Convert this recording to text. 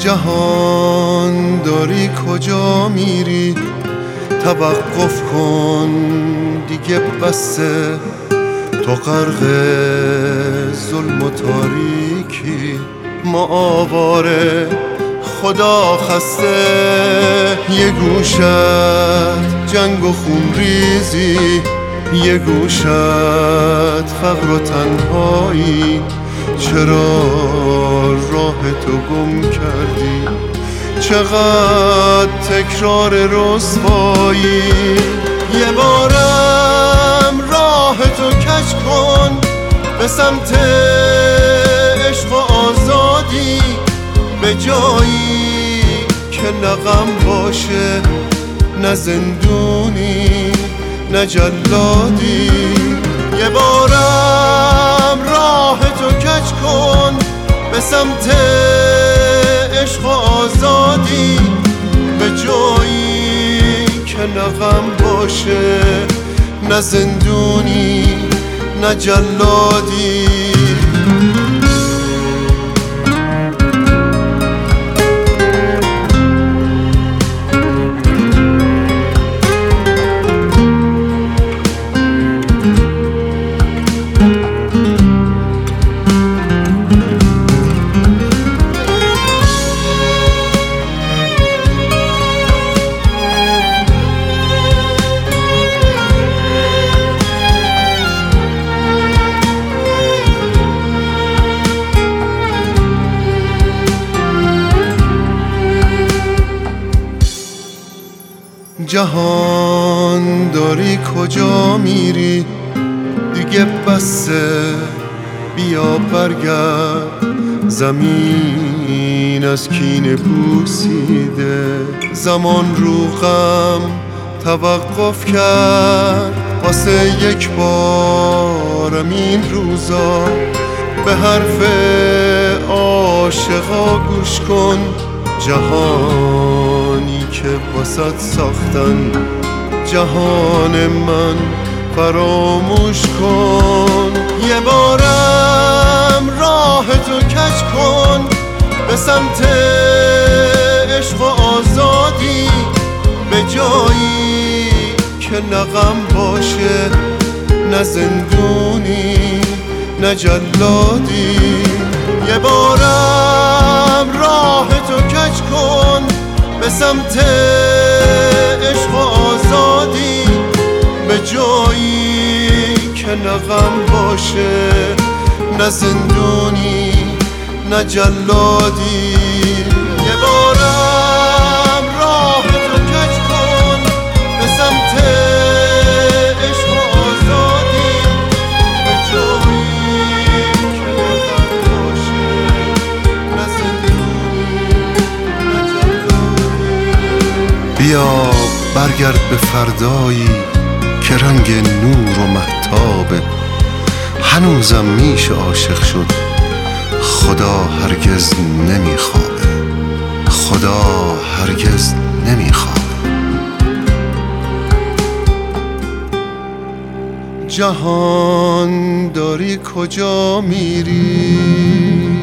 جهان داری کجا میری؟ توقف کن دیگه بسه، تو غرق ظلم و تاریکی، ما آواره خدا خسته. یه گوشت جنگ و خون ریزی، یه گوشت فقر و تنهایی، چرا راه تو گم کردی؟ چقدر تکرار رسوایی. یه بارم راه تو کج کن به سمت عشق و آزادی، به جایی که نه غم باشه، نه زندونی نه جلادی. یه بارم راه تو کج کن به سمت عشق و آزادی، به جایی که نه غم باشه، نه زندونی نه جلادی. جهان داری کجا میری؟ دیگه بسه، بیا برگرد. زمین از کینه بوسیده، زمان رو غم توقف کرد. واسه یک بارم این روزا به حرف عاشقا گوش کن. جهانی که واسط ساختن، جهان من فراموش کن. یه بارم راه تو کج کن به سمت عشق و آزادی، به جایی که نه غم باشه، نه زندونی نه جلادی. یه بارم راه تو کج کن به سمت عشق و آزادی، به جایی که نه غم باشه، نه زندونی نه جلادی. یه بارم راه تو کج کن به سمت عشق و آزادی، به جایی که نه غم باشه، نه زندونی نه جلادی. بیا برگرد به فردایی که رنگ نور و مهتابه، هنوزم میشه عاشق شد، خدا هرگز نمیخوابه، خدا هرگز نمیخوابه. جهان داری کجا میری؟